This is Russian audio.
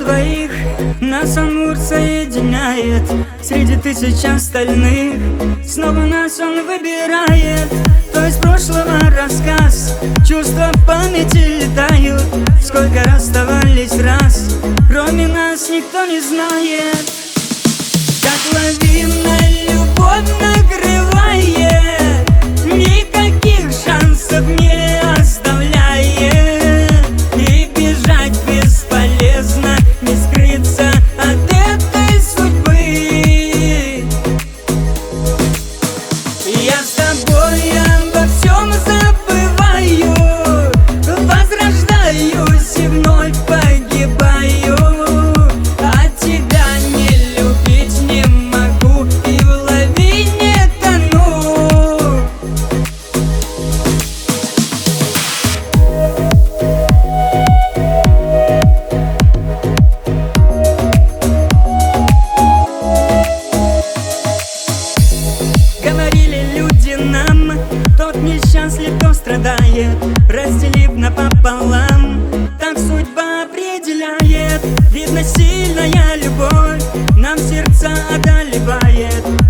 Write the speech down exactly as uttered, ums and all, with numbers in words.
двоих нас Амур соединяет среди тысяч остальных. Снова нас он выбирает, то из прошлого рассказ. Чувства в памяти летают, сколько расставались раз. Кроме нас никто не знает, как лавина любовь накрывает, никаких шансов не оставляет. И бежать бесполезно, не скрыться от этой судьбы. Я с тобой обо всем забываю, возрождаюсь и вновь погибаю. От тебя не любить не могу и в лавине тону. Говорили люди нам, тот несчастлив, кто страдает, разделив напополам. Так судьба определяет. Видно, сильная любовь нам сердца одолевает.